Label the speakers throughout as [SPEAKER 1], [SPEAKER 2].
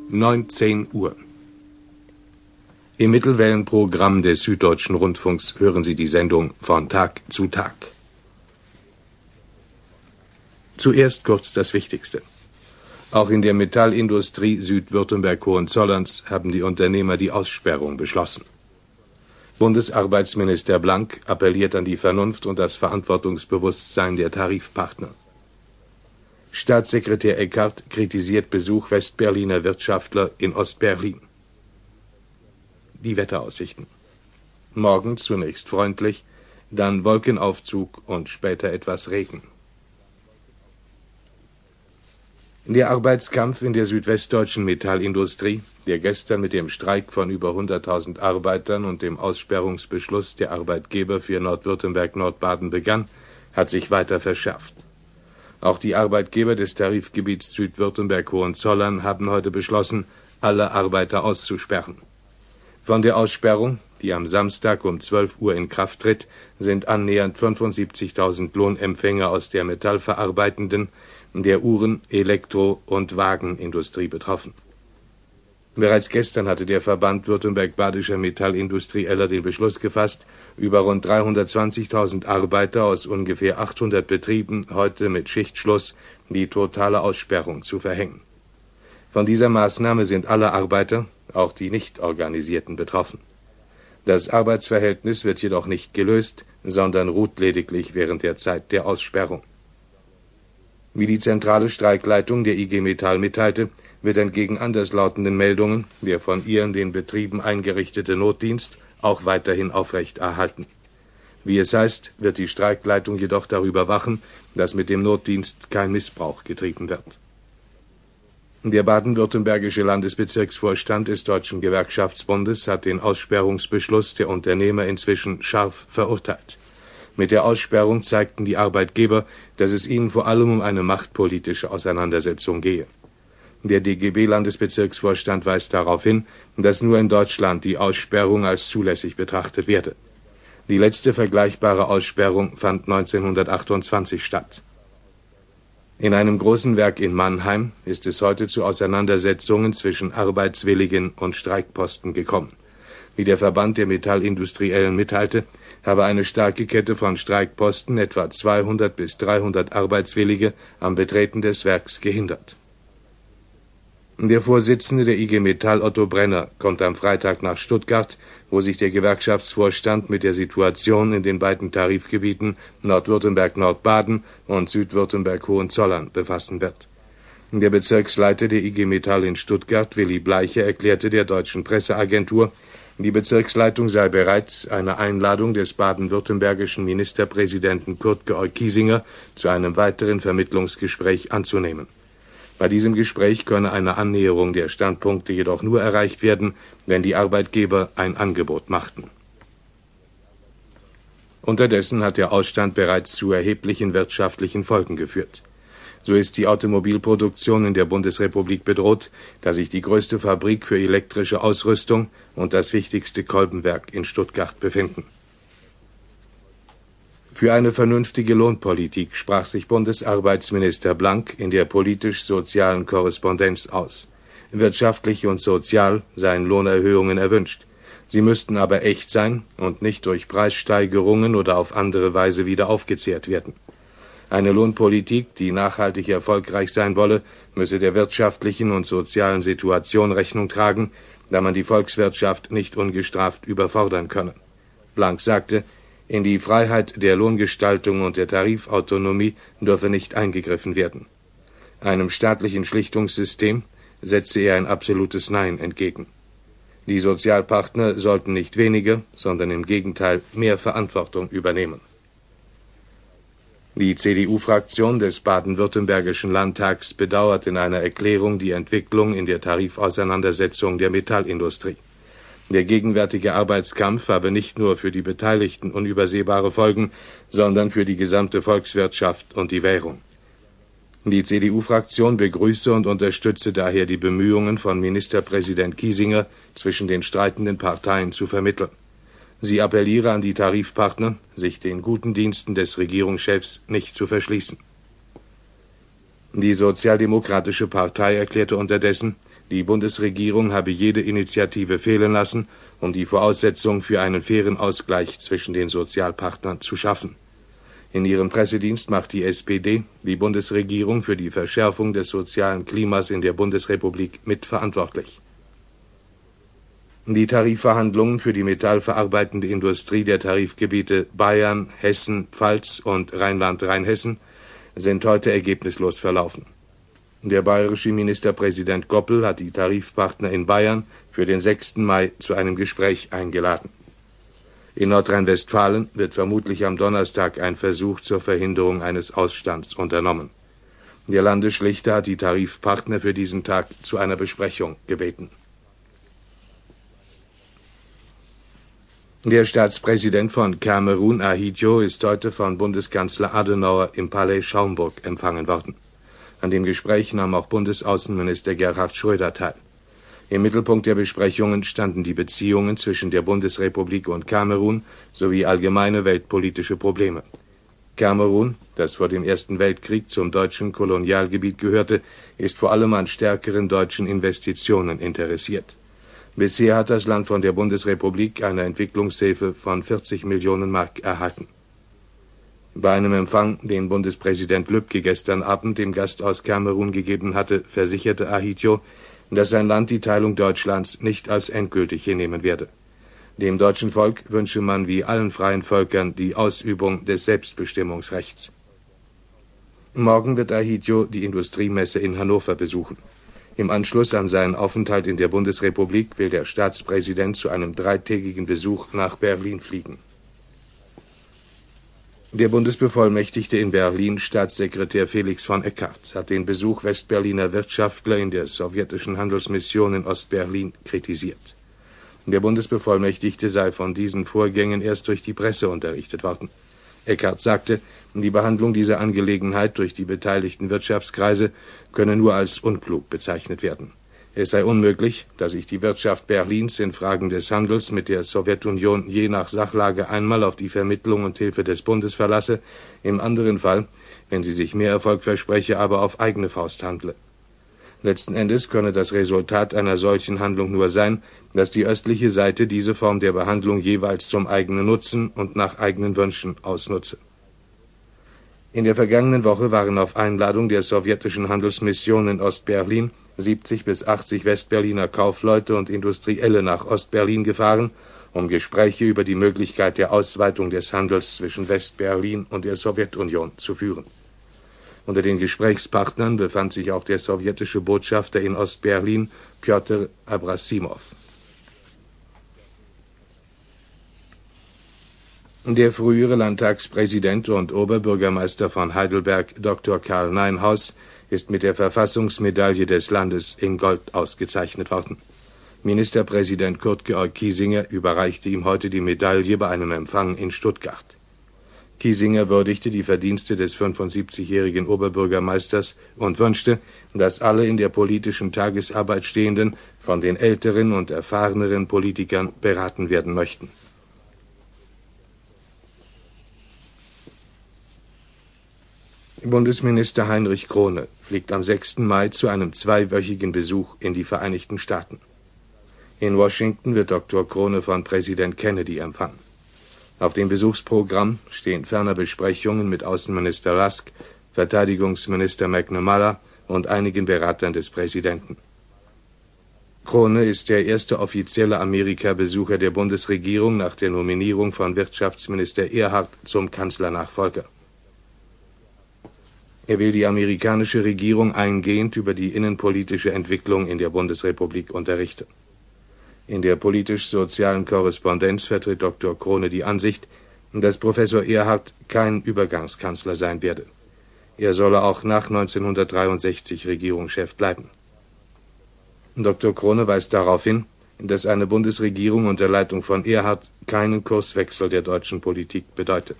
[SPEAKER 1] 19 Uhr. Im Mittelwellenprogramm des Süddeutschen Rundfunks hören Sie die Sendung Von Tag zu Tag. Zuerst kurz das Wichtigste. Auch in der Metallindustrie Südwürttemberg-Hohenzollerns haben die Unternehmer die Aussperrung beschlossen. Bundesarbeitsminister Blank appelliert an die Vernunft und das Verantwortungsbewusstsein der Tarifpartner. Staatssekretär Eckart kritisiert Besuch Westberliner Wirtschaftler in Ostberlin. Die Wetteraussichten. Morgen zunächst freundlich, dann Wolkenaufzug und später etwas Regen. Der Arbeitskampf in der südwestdeutschen Metallindustrie, der gestern mit dem Streik von über 100.000 Arbeitern und dem Aussperrungsbeschluss der Arbeitgeber für Nordwürttemberg-Nordbaden begann, hat sich weiter verschärft. Auch die Arbeitgeber des Tarifgebiets Südwürttemberg-Hohenzollern haben heute beschlossen, alle Arbeiter auszusperren. Von der Aussperrung, die am Samstag um 12 Uhr in Kraft tritt, sind annähernd 75.000 Lohnempfänger aus der metallverarbeitenden, der Uhren-, Elektro- und Wagenindustrie betroffen. Bereits gestern hatte der Verband Württemberg-Badischer Metallindustrieller den Beschluss gefasst, über rund 320.000 Arbeiter aus ungefähr 800 Betrieben heute mit Schichtschluss die totale Aussperrung zu verhängen. Von dieser Maßnahme sind alle Arbeiter, auch die nicht organisierten, betroffen. Das Arbeitsverhältnis wird jedoch nicht gelöst, sondern ruht lediglich während der Zeit der Aussperrung. Wie die zentrale Streikleitung der IG Metall mitteilte, wird entgegen anderslautenden Meldungen der von ihr in den Betrieben eingerichtete Notdienst auch weiterhin aufrechterhalten. Wie es heißt, wird die Streikleitung jedoch darüber wachen, dass mit dem Notdienst kein Missbrauch getrieben wird. Der baden-württembergische Landesbezirksvorstand des Deutschen Gewerkschaftsbundes hat den Aussperrungsbeschluss der Unternehmer inzwischen scharf verurteilt. Mit der Aussperrung zeigten die Arbeitgeber, dass es ihnen vor allem um eine machtpolitische Auseinandersetzung gehe. Der DGB-Landesbezirksvorstand weist darauf hin, dass nur in Deutschland die Aussperrung als zulässig betrachtet werde. Die letzte vergleichbare Aussperrung fand 1928 statt. In einem großen Werk in Mannheim ist es heute zu Auseinandersetzungen zwischen Arbeitswilligen und Streikposten gekommen. Wie der Verband der Metallindustriellen mitteilte, habe eine starke Kette von Streikposten etwa 200 bis 300 Arbeitswillige am Betreten des Werks gehindert. Der Vorsitzende der IG Metall, Otto Brenner, kommt am Freitag nach Stuttgart, wo sich der Gewerkschaftsvorstand mit der Situation in den beiden Tarifgebieten Nordwürttemberg-Nordbaden und Südwürttemberg-Hohenzollern befassen wird. Der Bezirksleiter der IG Metall in Stuttgart, Willi Bleiche, erklärte der deutschen Presseagentur, die Bezirksleitung sei bereit, eine Einladung des baden-württembergischen Ministerpräsidenten Kurt Georg Kiesinger zu einem weiteren Vermittlungsgespräch anzunehmen. Bei diesem Gespräch könne eine Annäherung der Standpunkte jedoch nur erreicht werden, wenn die Arbeitgeber ein Angebot machten. Unterdessen hat der Ausstand bereits zu erheblichen wirtschaftlichen Folgen geführt. So ist die Automobilproduktion in der Bundesrepublik bedroht, da sich die größte Fabrik für elektrische Ausrüstung und das wichtigste Kolbenwerk in Stuttgart befinden. Für eine vernünftige Lohnpolitik sprach sich Bundesarbeitsminister Blank in der politisch-sozialen Korrespondenz aus. Wirtschaftlich und sozial seien Lohnerhöhungen erwünscht. Sie müssten aber echt sein und nicht durch Preissteigerungen oder auf andere Weise wieder aufgezehrt werden. Eine Lohnpolitik, die nachhaltig erfolgreich sein wolle, müsse der wirtschaftlichen und sozialen Situation Rechnung tragen, da man die Volkswirtschaft nicht ungestraft überfordern könne. Blank sagte, in die Freiheit der Lohngestaltung und der Tarifautonomie dürfe nicht eingegriffen werden. Einem staatlichen Schlichtungssystem setze er ein absolutes Nein entgegen. Die Sozialpartner sollten nicht weniger, sondern im Gegenteil mehr Verantwortung übernehmen. Die CDU-Fraktion des baden-württembergischen Landtags bedauert in einer Erklärung die Entwicklung in der Tarifauseinandersetzung der Metallindustrie. Der gegenwärtige Arbeitskampf habe nicht nur für die Beteiligten unübersehbare Folgen, sondern für die gesamte Volkswirtschaft und die Währung. Die CDU-Fraktion begrüße und unterstütze daher die Bemühungen von Ministerpräsident Kiesinger, zwischen den streitenden Parteien zu vermitteln. Sie appelliere an die Tarifpartner, sich den guten Diensten des Regierungschefs nicht zu verschließen. Die Sozialdemokratische Partei erklärte unterdessen, die Bundesregierung habe jede Initiative fehlen lassen, um die Voraussetzung für einen fairen Ausgleich zwischen den Sozialpartnern zu schaffen. In ihrem Pressedienst macht die SPD die Bundesregierung für die Verschärfung des sozialen Klimas in der Bundesrepublik mitverantwortlich. Die Tarifverhandlungen für die metallverarbeitende Industrie der Tarifgebiete Bayern, Hessen, Pfalz und Rheinland-Rheinhessen sind heute ergebnislos verlaufen. Der bayerische Ministerpräsident Goppel hat die Tarifpartner in Bayern für den 6. Mai zu einem Gespräch eingeladen. In Nordrhein-Westfalen wird vermutlich am Donnerstag ein Versuch zur Verhinderung eines Ausstands unternommen. Der Landesschlichter hat die Tarifpartner für diesen Tag zu einer Besprechung gebeten. Der Staatspräsident von Kamerun, Ahidjo, ist heute von Bundeskanzler Adenauer im Palais Schaumburg empfangen worden. An dem Gespräch nahm auch Bundesaußenminister Gerhard Schröder teil. Im Mittelpunkt der Besprechungen standen die Beziehungen zwischen der Bundesrepublik und Kamerun sowie allgemeine weltpolitische Probleme. Kamerun, das vor dem Ersten Weltkrieg zum deutschen Kolonialgebiet gehörte, ist vor allem an stärkeren deutschen Investitionen interessiert. Bisher hat das Land von der Bundesrepublik eine Entwicklungshilfe von 40 Millionen Mark erhalten. Bei einem Empfang, den Bundespräsident Lübke gestern Abend dem Gast aus Kamerun gegeben hatte, versicherte Ahidjo, dass sein Land die Teilung Deutschlands nicht als endgültig hinnehmen werde. Dem deutschen Volk wünsche man wie allen freien Völkern die Ausübung des Selbstbestimmungsrechts. Morgen wird Ahidjo die Industriemesse in Hannover besuchen. Im Anschluss an seinen Aufenthalt in der Bundesrepublik will der Staatspräsident zu einem 3-tägigen Besuch nach Berlin fliegen. Der Bundesbevollmächtigte in Berlin, Staatssekretär Felix von Eckhardt, hat den Besuch Westberliner Wirtschaftler in der sowjetischen Handelsmission in Ostberlin kritisiert. Der Bundesbevollmächtigte sei von diesen Vorgängen erst durch die Presse unterrichtet worden. Eckhardt sagte, die Behandlung dieser Angelegenheit durch die beteiligten Wirtschaftskreise könne nur als unklug bezeichnet werden. Es sei unmöglich, dass sich die Wirtschaft Berlins in Fragen des Handels mit der Sowjetunion je nach Sachlage einmal auf die Vermittlung und Hilfe des Bundes verlasse, im anderen Fall, wenn sie sich mehr Erfolg verspreche, aber auf eigene Faust handle. Letzten Endes könne das Resultat einer solchen Handlung nur sein, dass die östliche Seite diese Form der Behandlung jeweils zum eigenen Nutzen und nach eigenen Wünschen ausnutze. In der vergangenen Woche waren auf Einladung der sowjetischen Handelsmission in Ostberlin 70 bis 80 Westberliner Kaufleute und Industrielle nach Ostberlin gefahren, um Gespräche über die Möglichkeit der Ausweitung des Handels zwischen Westberlin und der Sowjetunion zu führen. Unter den Gesprächspartnern befand sich auch der sowjetische Botschafter in Ostberlin, Pjotr Abrasimow. Der frühere Landtagspräsident und Oberbürgermeister von Heidelberg, Dr. Karl Neinhaus, ist mit der Verfassungsmedaille des Landes in Gold ausgezeichnet worden. Ministerpräsident Kurt Georg Kiesinger überreichte ihm heute die Medaille bei einem Empfang in Stuttgart. Kiesinger würdigte die Verdienste des 75-jährigen Oberbürgermeisters und wünschte, dass alle in der politischen Tagesarbeit Stehenden von den älteren und erfahreneren Politikern beraten werden möchten. Bundesminister Heinrich Krone fliegt am 6. Mai zu einem 2-wöchigen Besuch in die Vereinigten Staaten. In Washington wird Dr. Krone von Präsident Kennedy empfangen. Auf dem Besuchsprogramm stehen ferner Besprechungen mit Außenminister Rusk, Verteidigungsminister McNamara und einigen Beratern des Präsidenten. Krone ist der erste offizielle Amerika-Besucher der Bundesregierung nach der Nominierung von Wirtschaftsminister Erhard zum Kanzlernachfolger. Er will die amerikanische Regierung eingehend über die innenpolitische Entwicklung in der Bundesrepublik unterrichten. In der politisch-sozialen Korrespondenz vertritt Dr. Krone die Ansicht, dass Professor Erhard kein Übergangskanzler sein werde. Er solle auch nach 1963 Regierungschef bleiben. Dr. Krone weist darauf hin, dass eine Bundesregierung unter Leitung von Erhard keinen Kurswechsel der deutschen Politik bedeute.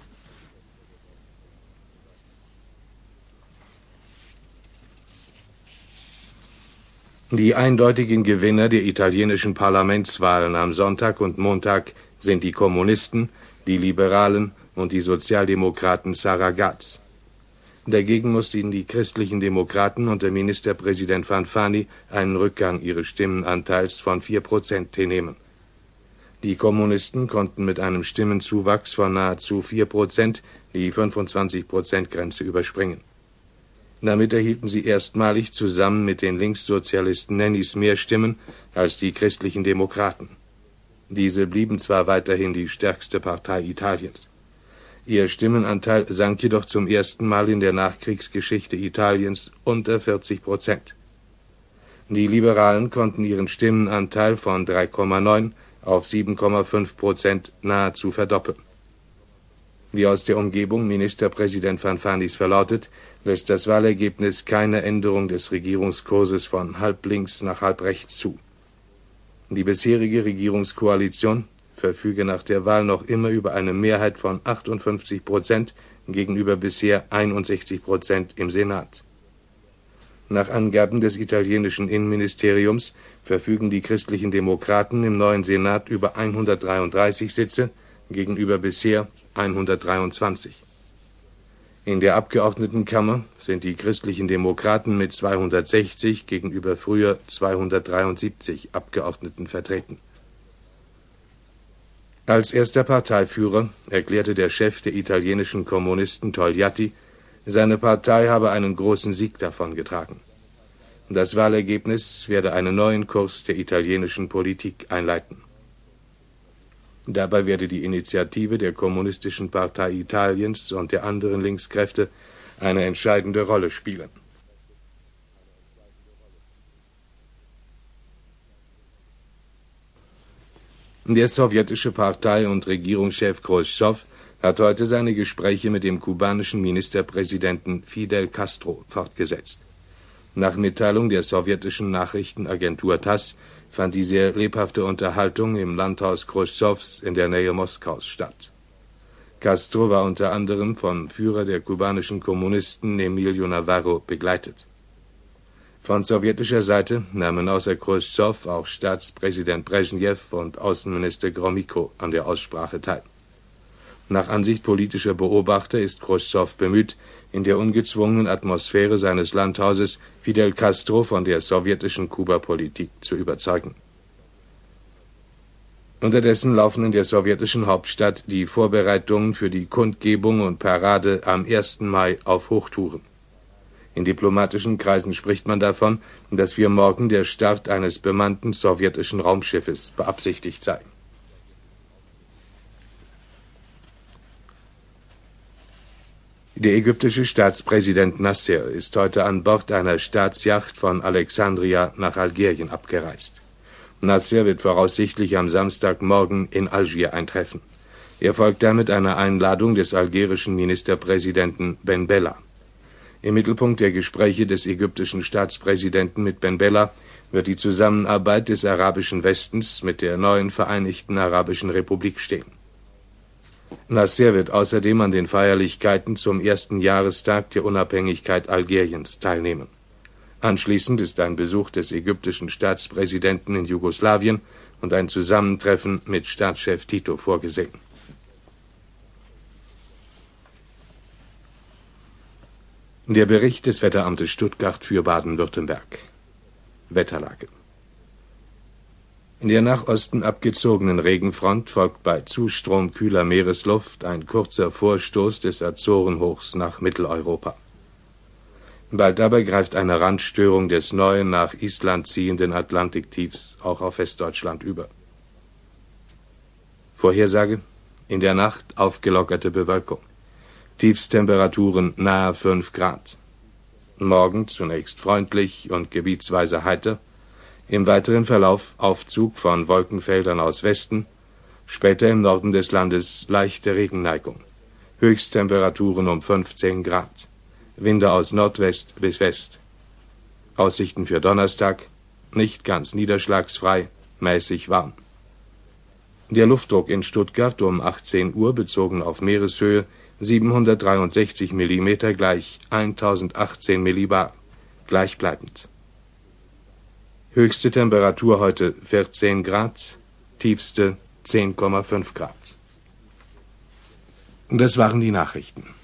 [SPEAKER 1] Die eindeutigen Gewinner der italienischen Parlamentswahlen am Sonntag und Montag sind die Kommunisten, die Liberalen und die Sozialdemokraten Saragat. Dagegen mussten die christlichen Demokraten unter Ministerpräsident Fanfani einen Rückgang ihres Stimmenanteils von 4% hinnehmen. Die Kommunisten konnten mit einem Stimmenzuwachs von nahezu 4% die 25%-Grenze überspringen. Damit erhielten sie erstmalig zusammen mit den Linkssozialisten Nennys mehr Stimmen als die christlichen Demokraten. Diese blieben zwar weiterhin die stärkste Partei Italiens. Ihr Stimmenanteil sank jedoch zum ersten Mal in der Nachkriegsgeschichte Italiens unter 40%. Die Liberalen konnten ihren Stimmenanteil von 3,9 auf 7,5% nahezu verdoppeln. Wie aus der Umgebung Ministerpräsident Fanfanis verlautet, lässt das Wahlergebnis keine Änderung des Regierungskurses von halb links nach halb rechts zu. Die bisherige Regierungskoalition verfüge nach der Wahl noch immer über eine Mehrheit von 58% gegenüber bisher 61% im Senat. Nach Angaben des italienischen Innenministeriums verfügen die christlichen Demokraten im neuen Senat über 133 Sitze gegenüber bisher 123. In der Abgeordnetenkammer sind die christlichen Demokraten mit 260 gegenüber früher 273 Abgeordneten vertreten. Als erster Parteiführer erklärte der Chef der italienischen Kommunisten Togliatti, seine Partei habe einen großen Sieg davongetragen. Das Wahlergebnis werde einen neuen Kurs der italienischen Politik einleiten. Dabei werde die Initiative der Kommunistischen Partei Italiens und der anderen Linkskräfte eine entscheidende Rolle spielen. Der sowjetische Partei- und Regierungschef Chruschtschow hat heute seine Gespräche mit dem kubanischen Ministerpräsidenten Fidel Castro fortgesetzt. Nach Mitteilung der sowjetischen Nachrichtenagentur TASS fand die sehr lebhafte Unterhaltung im Landhaus Chruschtschows in der Nähe Moskaus statt. Castro war unter anderem vom Führer der kubanischen Kommunisten Emilio Navarro begleitet. Von sowjetischer Seite nahmen außer Chruschtschow auch Staatspräsident Brezhnev und Außenminister Gromyko an der Aussprache teil. Nach Ansicht politischer Beobachter ist Chruschtschow bemüht, in der ungezwungenen Atmosphäre seines Landhauses Fidel Castro von der sowjetischen Kuba-Politik zu überzeugen. Unterdessen laufen in der sowjetischen Hauptstadt die Vorbereitungen für die Kundgebung und Parade am 1. Mai auf Hochtouren. In diplomatischen Kreisen spricht man davon, dass für morgen der Start eines bemannten sowjetischen Raumschiffes beabsichtigt sei. Der ägyptische Staatspräsident Nasser ist heute an Bord einer Staatsjacht von Alexandria nach Algerien abgereist. Nasser wird voraussichtlich am Samstagmorgen in Algier eintreffen. Er folgt damit einer Einladung des algerischen Ministerpräsidenten Ben Bella. Im Mittelpunkt der Gespräche des ägyptischen Staatspräsidenten mit Ben Bella wird die Zusammenarbeit des arabischen Westens mit der neuen Vereinigten Arabischen Republik stehen. Nasser wird außerdem an den Feierlichkeiten zum 1. Jahrestag der Unabhängigkeit Algeriens teilnehmen. Anschließend ist ein Besuch des ägyptischen Staatspräsidenten in Jugoslawien und ein Zusammentreffen mit Staatschef Tito vorgesehen. Der Bericht des Wetteramtes Stuttgart für Baden-Württemberg. Wetterlage. In der nach Osten abgezogenen Regenfront folgt bei Zustrom kühler Meeresluft ein kurzer Vorstoß des Azorenhochs nach Mitteleuropa. Bald dabei greift eine Randstörung des neuen nach Island ziehenden Atlantiktiefs auch auf Westdeutschland über. Vorhersage: in der Nacht aufgelockerte Bewölkung. Tiefstemperaturen nahe 5 Grad. Morgen zunächst freundlich und gebietsweise heiter. Im weiteren Verlauf Aufzug von Wolkenfeldern aus Westen, später im Norden des Landes leichte Regenneigung. Höchsttemperaturen um 15 Grad. Winde aus Nordwest bis West. Aussichten für Donnerstag: nicht ganz niederschlagsfrei, mäßig warm. Der Luftdruck in Stuttgart um 18 Uhr bezogen auf Meereshöhe 763 mm gleich 1018 Millibar, gleichbleibend. Höchste Temperatur heute 14 Grad, tiefste 10,5 Grad. Das waren die Nachrichten.